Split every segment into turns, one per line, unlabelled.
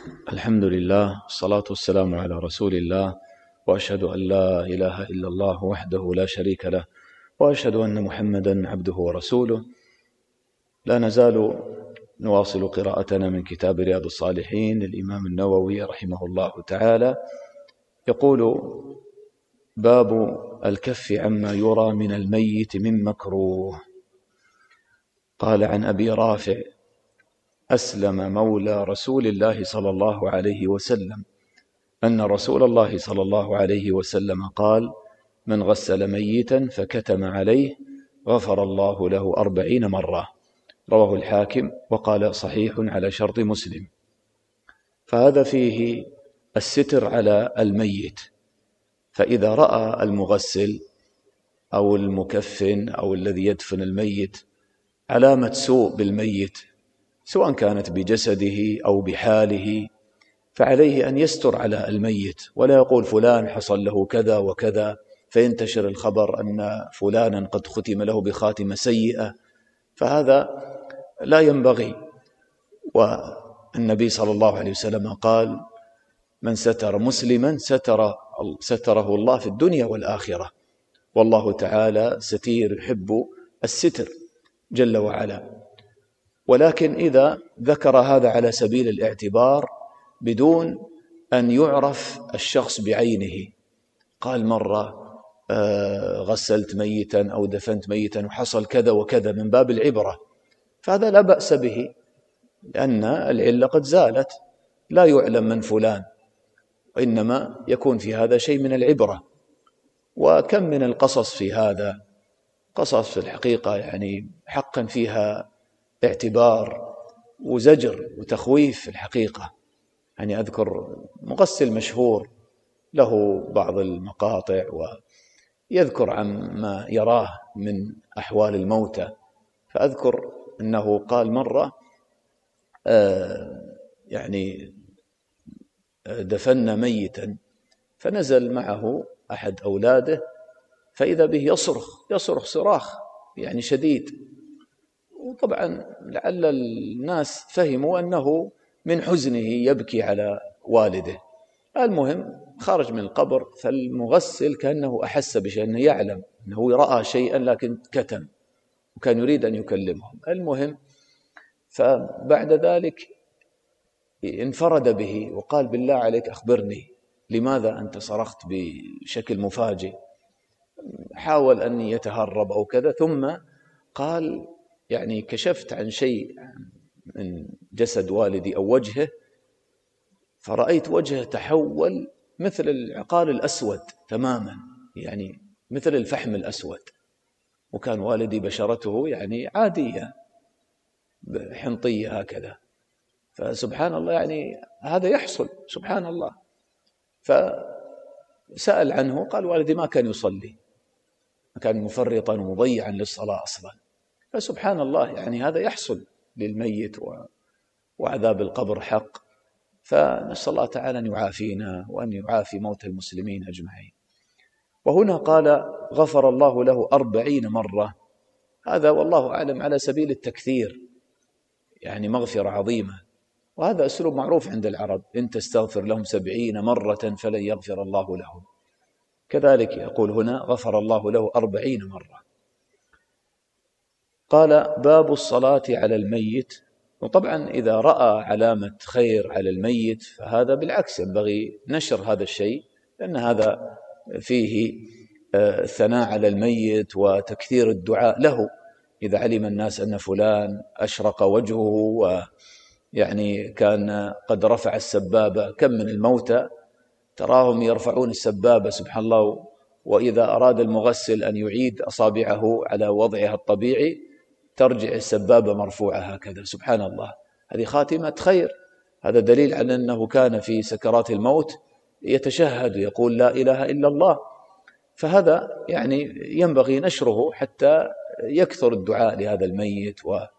الحمد لله، الصلاة والسلام على رسول الله، وأشهد أن لا إله إلا الله وحده لا شريك له، وأشهد أن محمدا عبده ورسوله. لا نزال نواصل قراءتنا من كتاب رياض الصالحين للإمام النووي رحمه الله تعالى. يقول: باب الكف عما يرى من الميت من مكروه. قال: عن أبي رافع أسلم مولى رسول الله صلى الله عليه وسلم أن رسول الله صلى الله عليه وسلم قال: من غسل ميتا فكتم عليه غفر الله له 40 مرة. رواه الحاكم وقال: صحيح على شرط مسلم. فهذا فيه الستر على الميت، فإذا رأى المغسل أو المكفن أو الذي يدفن الميت علامة سوء بالميت، سواء كانت بجسده أو بحاله، فعليه أن يستر على الميت، ولا يقول فلان حصل له كذا وكذا فينتشر الخبر أن فلانا قد ختم له بخاتمة سيئة، فهذا لا ينبغي. والنبي صلى الله عليه وسلم قال: من ستر مسلما ستره الله في الدنيا والآخرة، والله تعالى ستير يحب الستر جل وعلا. ولكن إذا ذكر هذا على سبيل الاعتبار بدون أن يعرف الشخص بعينه، قال مرة غسلت ميتا أو دفنت ميتا وحصل كذا وكذا من باب العبرة، فهذا لا بأس به، لأن العلة قد زالت، لا يعلم من فلان، وإنما يكون في هذا شيء من العبرة. وكم من القصص في هذا، قصص في الحقيقة يعني حقا فيها اعتبار وزجر وتخويف في الحقيقة. يعني أذكر مغسل مشهور له بعض المقاطع ويذكر عن ما يراه من أحوال الموتى، فأذكر أنه قال مرة يعني دفن ميتا، فنزل معه أحد أولاده فإذا به يصرخ صراخ يعني شديد، وطبعا لعل الناس فهموا أنه من حزنه يبكي على والده. المهم خرج من القبر، فالمغسل كأنه أحس بشيء، أنه يعلم أنه رأى شيئا لكن كتم، وكان يريد أن يكلمهم. المهم فبعد ذلك انفرد به وقال: بالله عليك أخبرني لماذا أنت صرخت بشكل مفاجئ؟ حاول أن يتهرب أو كذا، ثم قال: يعني كشفت عن شيء من جسد والدي أو وجهه، فرأيت وجهه تحول مثل العقال الأسود تماما، يعني مثل الفحم الأسود، وكان والدي بشرته يعني عادية حنطية هكذا. فسبحان الله، يعني هذا يحصل سبحان الله. فسأل عنه، قال: والدي ما كان يصلي، كان مفرطا ومضيعا للصلاة أصلا. فسبحان الله، يعني هذا يحصل للميت، وعذاب القبر حق. فنسأل الله تعالى أن يعافينا وأن يعافي موتى المسلمين أجمعين. وهنا قال: غفر الله له 40 مرة، هذا والله أعلم على سبيل التكثير، يعني مغفرة عظيمة، وهذا أسلوب معروف عند العرب: إن تستغفر لهم 70 مرة فلن يغفر الله لهم. كذلك يقول هنا: غفر الله له 40 مرة. قال: باب الصلاة على الميت. وطبعا إذا رأى علامة خير على الميت فهذا بالعكس ينبغي نشر هذا الشيء، لأن هذا فيه الثناء على الميت وتكثير الدعاء له. إذا علم الناس أن فلان أشرق وجهه ويعني كان قد رفع السبابة، كم من الموتى تراهم يرفعون السبابة سبحان الله، وإذا أراد المغسل أن يعيد أصابعه على وضعها الطبيعي ترجع السبابة مرفوعة هكذا، سبحان الله. هذه خاتمة خير، هذا دليل على أنه كان في سكرات الموت يتشهد ويقول لا إله إلا الله. فهذا يعني ينبغي نشره حتى يكثر الدعاء لهذا الميت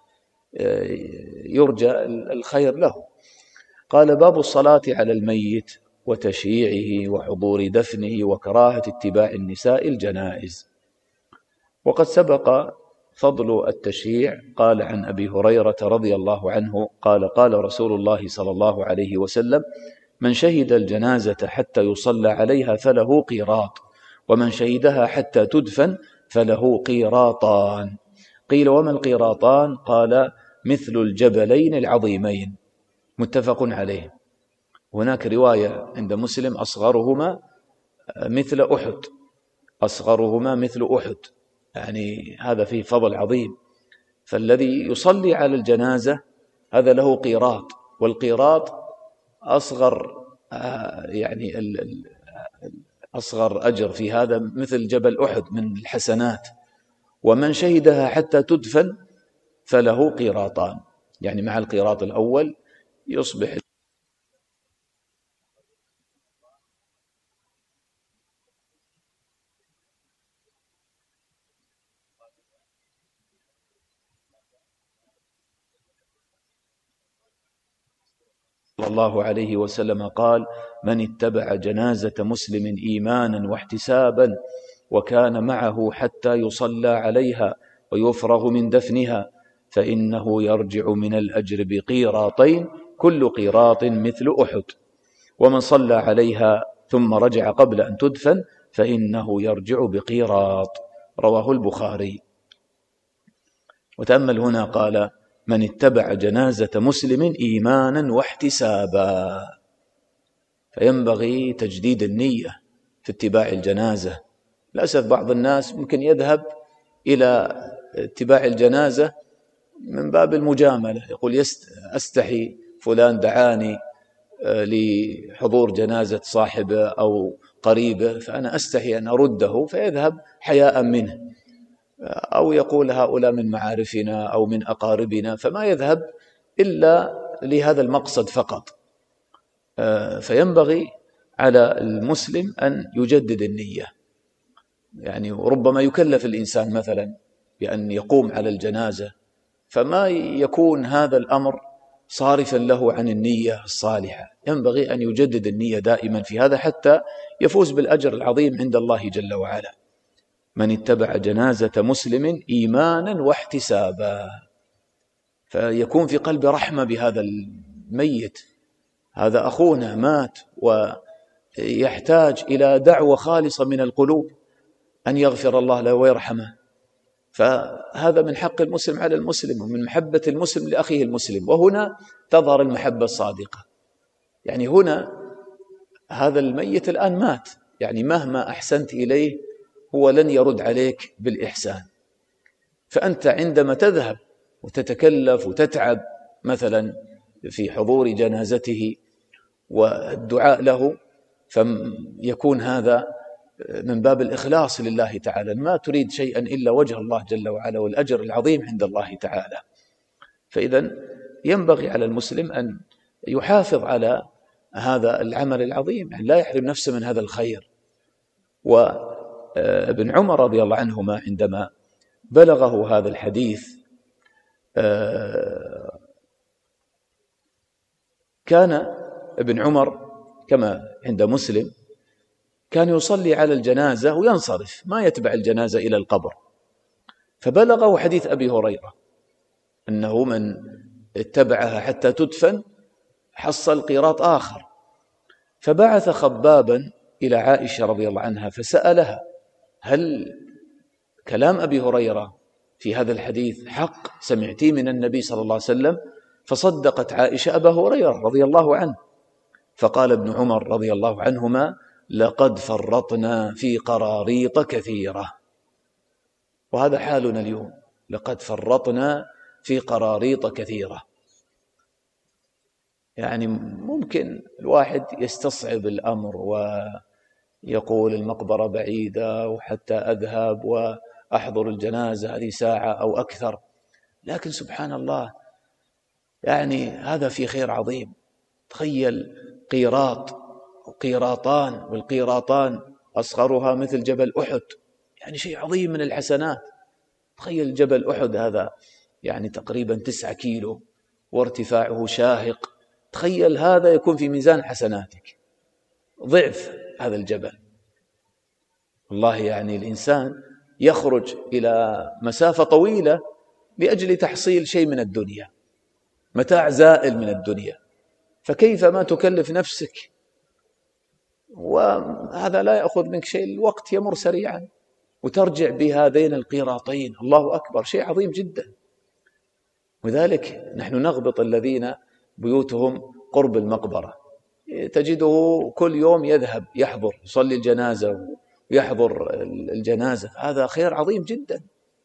ويرجى الخير له. قال: باب الصلاة على الميت وتشييعه وحضور دفنه وكراهة اتباع النساء الجنائز. وقد سبق فضل التشييع. قال عن أبي هريرة رضي الله عنه قال قال رسول الله صلى الله عليه وسلم: من شهد الجنازة حتى يصلى عليها فله قيراط، ومن شهدها حتى تدفن فله قيراطان. قيل: وما القيراطان؟ قال: مثل الجبلين العظيمين. متفق عليه. هناك رواية عند مسلم: أصغرهما مثل أحد، أصغرهما مثل أحد، يعني هذا فيه فضل عظيم. فالذي يصلي على الجنازة هذا له قيراط، والقيراط أصغر يعني أصغر أجر في هذا مثل جبل أحد من الحسنات. ومن شهدها حتى تدفن فله قيراطان، يعني مع القيراط الأول يصبح صلى الله عليه وسلم قال: من اتبع جنازة مسلم إيمانا واحتسابا وكان معه حتى يصلى عليها ويفرغ من دفنها فإنه يرجع من الأجر بقيراطين، كل قيراط مثل أحد. ومن صلى عليها ثم رجع قبل أن تدفن فإنه يرجع بقيراط. رواه البخاري. وتأمل هنا قال: من اتبع جنازة مسلم إيمانا واحتسابا. فينبغي تجديد النية في اتباع الجنازة. للأسف بعض الناس ممكن يذهب إلى اتباع الجنازة من باب المجاملة، يقول: أستحي فلان دعاني لحضور جنازة صاحبه أو قريبه فأنا أستحي أن أرده، فيذهب حياء منه. أو يقول: هؤلاء من معارفنا أو من أقاربنا، فما يذهب إلا لهذا المقصد فقط. فينبغي على المسلم أن يجدد النية. يعني ربما يكلف الإنسان مثلا بأن يقوم على الجنازة، فما يكون هذا الأمر صارفا له عن النية الصالحة. ينبغي أن يجدد النية دائما في هذا حتى يفوز بالأجر العظيم عند الله جل وعلا. من اتبع جنازة مسلم إيمانا واحتسابا، فيكون في قلب رحمة بهذا الميت، هذا أخونا مات ويحتاج إلى دعوة خالصة من القلوب أن يغفر الله له ويرحمه. فهذا من حق المسلم على المسلم، ومن محبة المسلم لأخيه المسلم. وهنا تظهر المحبة الصادقة. يعني هنا هذا الميت الآن مات، يعني مهما أحسنت إليه هو لن يرد عليك بالإحسان. فأنت عندما تذهب وتتكلف وتتعب مثلا في حضور جنازته والدعاء له، فيكون هذا من باب الإخلاص لله تعالى، ما تريد شيئا إلا وجه الله جل وعلا والأجر العظيم عند الله تعالى. فإذا ينبغي على المسلم أن يحافظ على هذا العمل العظيم، يعني لا يحرم نفسه من هذا الخير. وابن عمر رضي الله عنهما عندما بلغه هذا الحديث كان ابن عمر كما عند مسلم كان يصلي على الجنازة وينصرف، ما يتبع الجنازة إلى القبر. فبلغه حديث أبي هريرة أنه من اتبعها حتى تدفن حصل قيراط آخر. فبعث خبابا إلى عائشة رضي الله عنها فسألها: هل كلام أبي هريرة في هذا الحديث حق سمعتي من النبي صلى الله عليه وسلم؟ فصدقت عائشة أبا هريرة رضي الله عنه. فقال ابن عمر رضي الله عنهما: لقد فرطنا في قراريط كثيرة. وهذا حالنا اليوم، لقد فرطنا في قراريط كثيرة. يعني ممكن الواحد يستصعب الأمر ويقول المقبرة بعيدة وحتى أذهب وأحضر الجنازة هذه ساعة أو أكثر، لكن سبحان الله يعني هذا في خير عظيم. تخيل قيراط وقيراطان، والقيراطان أصغرها مثل جبل أحد، يعني شيء عظيم من الحسنات. تخيل جبل أحد هذا يعني تقريبا 9 كيلو وارتفاعه شاهق، تخيل هذا يكون في ميزان حسناتك ضعف هذا الجبل. والله يعني الإنسان يخرج إلى مسافة طويلة لأجل تحصيل شيء من الدنيا، متاع زائل من الدنيا، فكيف ما تكلف نفسك وهذا لا يأخذ منك شيء، الوقت يمر سريعا وترجع بهذين القيراطين، الله أكبر، شيء عظيم جدا. وذلك نحن نغبط الذين بيوتهم قرب المقبرة، تجده كل يوم يذهب يحضر، يصلي الجنازة ويحضر الجنازة، هذا خير عظيم جدا.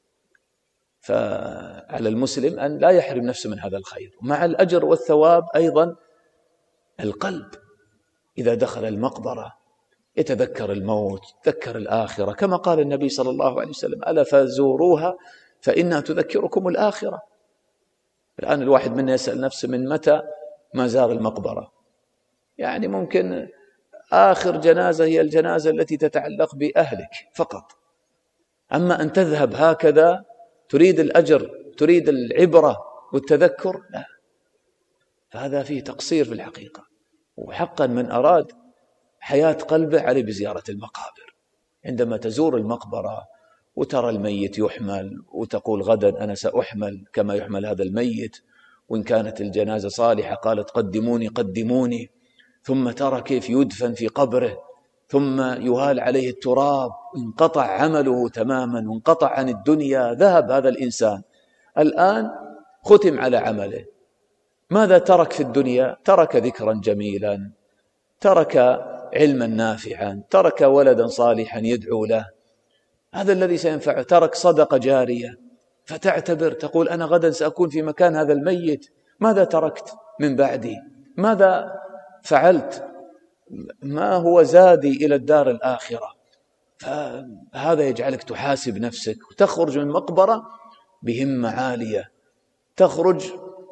فعلى المسلم أن لا يحرم نفسه من هذا الخير. مع الأجر والثواب أيضا القلب إذا دخل المقبرة يتذكر الموت، يتذكر الآخرة، كما قال النبي صلى الله عليه وسلم: ألا فزوروها فإنها تذكركم الآخرة. الآن الواحد منا يسأل نفسه من متى ما زار المقبرة؟ يعني ممكن آخر جنازة هي الجنازة التي تتعلق بأهلك فقط، أما أن تذهب هكذا تريد الأجر، تريد العبرة والتذكر، لا، فهذا فيه تقصير في الحقيقة. وحقا من أراد حياة قلبه عليه بزيارة المقابر. عندما تزور المقبرة وترى الميت يحمل وتقول غدا أنا سأحمل كما يحمل هذا الميت، وإن كانت الجنازة صالحة قالت قدموني قدموني، ثم ترى كيف يدفن في قبره، ثم يهال عليه التراب، انقطع عمله تماما وانقطع عن الدنيا، ذهب هذا الإنسان. الآن ختم على عمله، ماذا ترك في الدنيا؟ ترك ذكرا جميلا، ترك علما نافعا، ترك ولدا صالحا يدعو له، هذا الذي سينفعه، ترك صدقة جارية. فتعتبر تقول أنا غدا سأكون في مكان هذا الميت، ماذا تركت من بعدي؟ ماذا فعلت؟ ما هو زادي إلى الدار الآخرة؟ فهذا يجعلك تحاسب نفسك وتخرج من المقبرة بهمة عالية، تخرج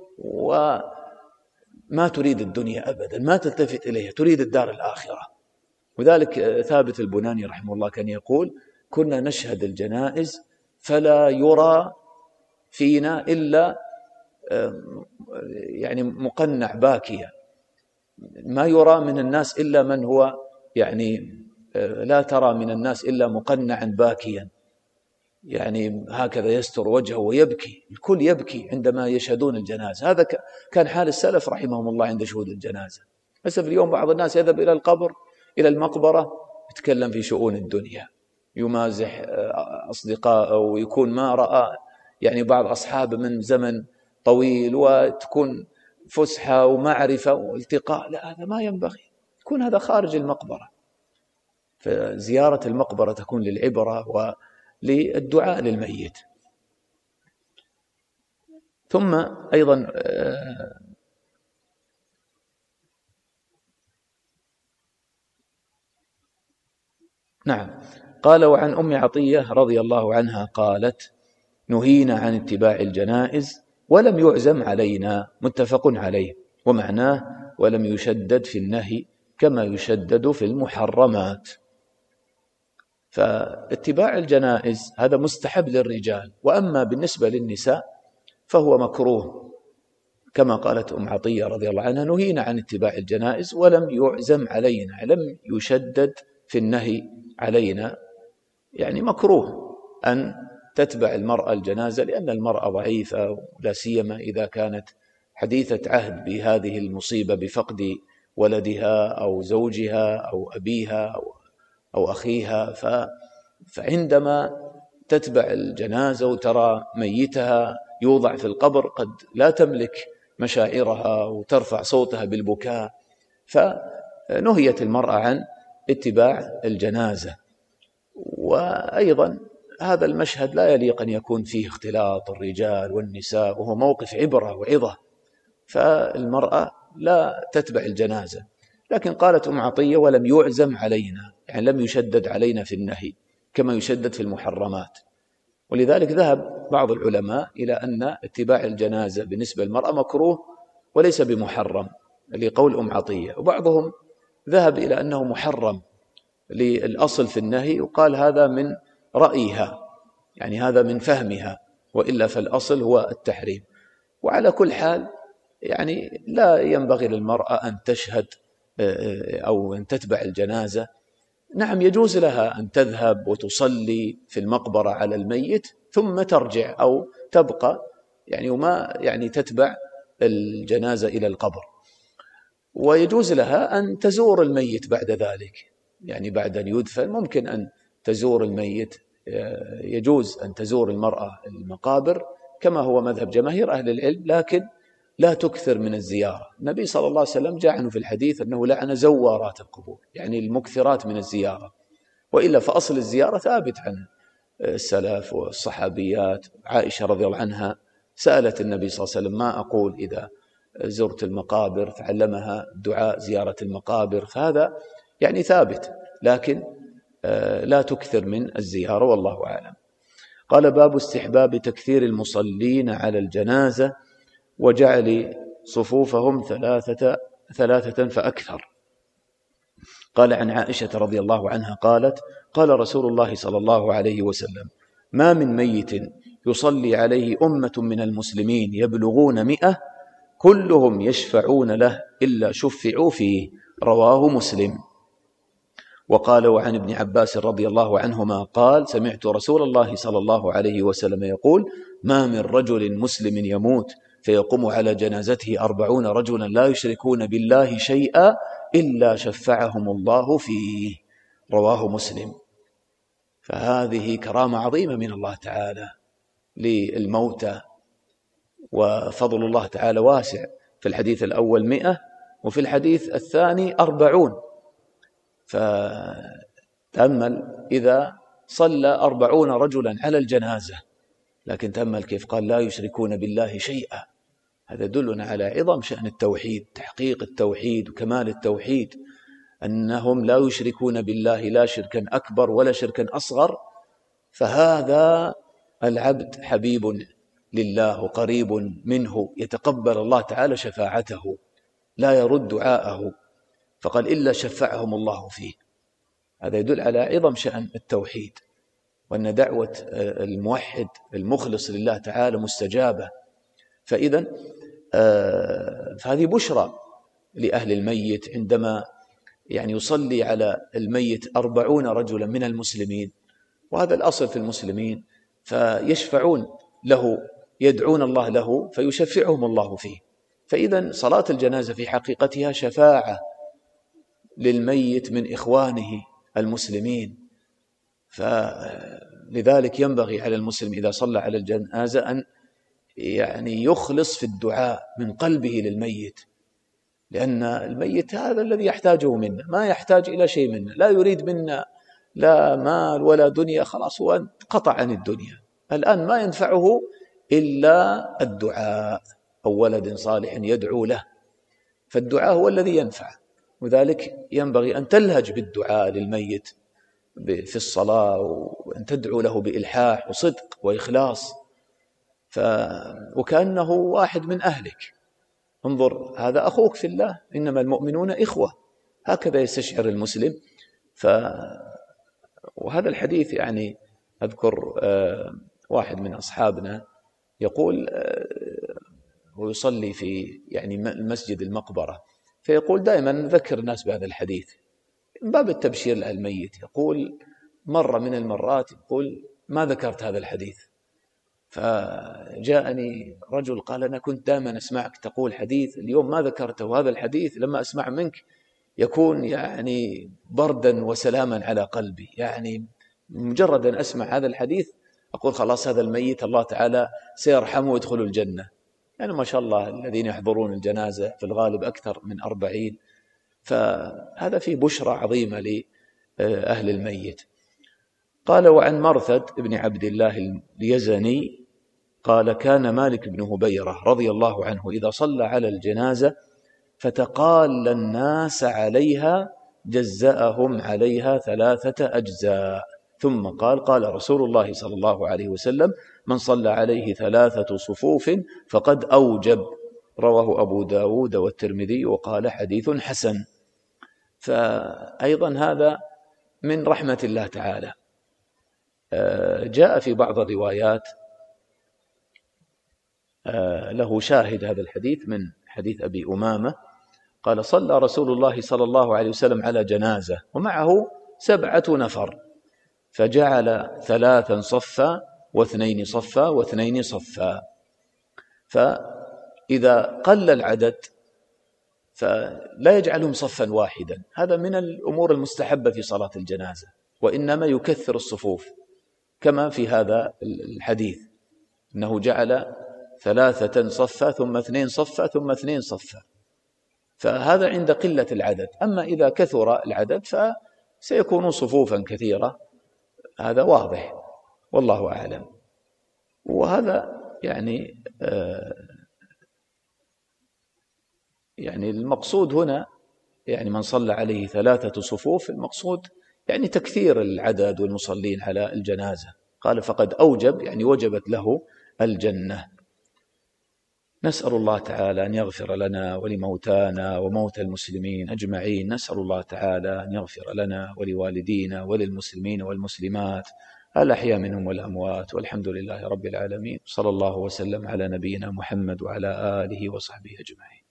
وما تريد الدنيا أبدا، ما تلتفت إليها، تريد الدار الآخرة. وذلك ثابت البناني رحمه الله كان يقول: كنا نشهد الجنائز فلا يرى فينا إلا يعني مقنع باكيا، ما يرى من الناس إلا من هو يعني لا ترى من الناس إلا مقنعا باكيا، يعني هكذا يستر وجهه ويبكي، الكل يبكي عندما يشهدون الجنازة. هذا كان حال السلف رحمهم الله عند شهود الجنازة. بس في اليوم بعض الناس يذهب إلى القبر، إلى المقبرة، يتكلم في شؤون الدنيا، يمازح أصدقائه، ويكون ما رأى يعني بعض أصحابه من زمن طويل، وتكون فسحة ومعرفة والتقاء. لا، هذا ما ينبغي، يكون هذا خارج المقبرة. فزيارة المقبرة تكون للعبرة وللدعاء للميت. ثم أيضا نعم، قال: وعن أم عطية رضي الله عنها قالت: نهينا عن اتباع الجنائز ولم يعزم علينا، متفق عليه. ومعناه: ولم يشدد في النهي كما يشدد في المحرمات. فاتباع الجنائز هذا مستحب للرجال، وأما بالنسبة للنساء فهو مكروه، كما قالت أم عطية رضي الله عنها: نهينا عن اتباع الجنائز ولم يعزم علينا، لم يشدد في النهي علينا، يعني مكروه أن تتبع المرأة الجنازة، لأن المرأة ضعيفة، لا سيما إذا كانت حديثة عهد بهذه المصيبة بفقد ولدها أو زوجها أو أبيها أو أخيها. فعندما تتبع الجنازة وترى ميتها يوضع في القبر قد لا تملك مشاعرها وترفع صوتها بالبكاء، فنهيت المرأة عن اتباع الجنازة. وأيضا هذا المشهد لا يليق أن يكون فيه اختلاط الرجال والنساء، وهو موقف عبرة وعظة، فالمرأة لا تتبع الجنازة. لكن قالت أم عطية: ولم يعزم علينا، يعني لم يشدد علينا في النهي كما يشدد في المحرمات. ولذلك ذهب بعض العلماء إلى أن اتباع الجنازة بالنسبة للمرأة مكروه وليس بمحرم لقول أم عطية، وبعضهم ذهب إلى أنه محرم للأصل في النهي، وقال هذا من رأيها، يعني هذا من فهمها، وإلا فالأصل هو التحريم. وعلى كل حال يعني لا ينبغي للمرأة أن تشهد أو أن تتبع الجنازة نعم يجوز لها أن تذهب وتصلي في المقبرة على الميت ثم ترجع أو تبقى وما تتبع الجنازة إلى القبر، ويجوز لها أن تزور الميت بعد ذلك، بعد أن يدفن ممكن أن تزور الميت. يجوز أن تزور المرأة المقابر كما هو مذهب جماهير أهل العلم، لكن لا تكثر من الزيارة. النبي صلى الله عليه وسلم جاء عنه في الحديث أنه لعن زوارات القبور، المكثرات من الزيارة، وإلا فأصل الزيارة ثابت عن السلف والصحابيات. عائشة رضي الله عنها سألت النبي صلى الله عليه وسلم: ما أقول إذا زرت المقابر؟ فعلمها دعاء زيارة المقابر، فهذا ثابت، لكن لا تكثر من الزيارة، والله أعلم. قال: باب استحباب تكثير المصلين على الجنازة وجعل صفوفهم ثلاثة فأكثر. قال: عن عائشة رضي الله عنها قالت: قال رسول الله صلى الله عليه وسلم: ما من ميت يصلي عليه أمة من المسلمين يبلغون 100 كلهم يشفعون له إلا شفعوا فيه. رواه مسلم. وقال: وعن ابن عباس رضي الله عنهما قال: سمعت رسول الله صلى الله عليه وسلم يقول: ما من رجل مسلم يموت فيقوم على جنازته 40 رجلا لا يشركون بالله شيئا إلا شفعهم الله فيه. رواه مسلم. فهذه كرامة عظيمة من الله تعالى للموتى، وفضل الله تعالى واسع. في الحديث الأول 100 وفي الحديث الثاني 40. فتأمل إذا صلى 40 رجلا على الجنازة، لكن تأمل كيف قال: لا يشركون بالله شيئا. هذا يدلنا على عظم شأن التوحيد، تحقيق التوحيد وكمال التوحيد، أنهم لا يشركون بالله لا شركا أكبر ولا شركا أصغر. فهذا العبد حبيب لله قريب منه، يتقبل الله تعالى شفاعته، لا يرد دعاءه، فقال: إلا شفعهم الله فيه. هذا يدل على عظم شأن التوحيد، وأن دعوة الموحد المخلص لله تعالى مستجابة. فإذا فهذه بشرى لأهل الميت عندما يصلي على الميت 40 رجلا من المسلمين، وهذا الأصل في المسلمين، فيشفعون له، يدعون الله له فيشفعهم الله فيه. فإذا صلاة الجنازة في حقيقتها شفاعة للميت من إخوانه المسلمين. فلذلك ينبغي على المسلم إذا صلى على الجنازة أن يخلص في الدعاء من قلبه للميت، لأن الميت هذا الذي يحتاجه منا، ما يحتاج إلى شيء منا، لا يريد منا لا مال ولا دنيا، خلاص هو قطع عن الدنيا. الآن ما ينفعه إلا الدعاء أو ولد صالح يدعو له، فالدعاء هو الذي ينفع. وذلك ينبغي أن تلهج بالدعاء للميت في الصلاة، وأن تدعو له بإلحاح وصدق وإخلاص، وكأنه واحد من أهلك. انظر، هذا أخوك في الله، إنما المؤمنون إخوة، هكذا يستشعر المسلم. وهذا الحديث أذكر واحد من أصحابنا يقول، ويصلي في المسجد المقبرة، فيقول دائما نذكر الناس بهذا الحديث من باب التبشير للميت. يقول مرة من المرات يقول: ما ذكرت هذا الحديث، فجاءني رجل قال: أنا كنت دائما أسمعك تقول حديث، اليوم ما ذكرته، وهذا الحديث لما أسمع منك يكون بردا وسلاما على قلبي. مجرد أن أسمع هذا الحديث أقول خلاص هذا الميت الله تعالى سيرحمه ويدخل الجنة. ما شاء الله الذين يحضرون الجنازة في الغالب أكثر من 40، فهذا فيه بشرى عظيمة لأهل الميت. قال: وعن مرثد بن عبد الله اليزني قال: كان مالك بن هبيرة رضي الله عنه إذا صلى على الجنازة فتقال الناس عليها جزأهم عليها 3 أجزاء، ثم قال: قال رسول الله صلى الله عليه وسلم: من صلى عليه 3 صفوف فقد أوجب. رواه أبو داود والترمذي وقال: حديث حسن. فأيضا هذا من رحمة الله تعالى. جاء في بعض الروايات له شاهد هذا الحديث من حديث أبي أمامة قال: صلى رسول الله صلى الله عليه وسلم على جنازة ومعه 7 نفر، فجعل 3 صفا و2 صفا و2 صفا. فإذا قل العدد فلا يجعلهم صفا واحدا، هذا من الأمور المستحبة في صلاة الجنازة، وإنما يكثر الصفوف كما في هذا الحديث أنه جعل 3 صفا ثم 2 صفا ثم 2 صفا، فهذا عند قلة العدد. أما إذا كثر العدد فسيكون صفوفا كثيرة، هذا واضح والله أعلم. وهذا يعني المقصود هنا يعني من صلى عليه 3 صفوف، المقصود يعني تكثير العدد والمصلين على الجنازة، قال فقد أوجب يعني وجبت له الجنة. نسأل الله تعالى أن يغفر لنا ولموتانا وموتى المسلمين أجمعين. نسأل الله تعالى أن يغفر لنا ولوالدينا وللمسلمين والمسلمات الأحياء منهم والأموات، والحمد لله رب العالمين. صلى الله وسلم على نبينا محمد وعلى آله وصحبه أجمعين.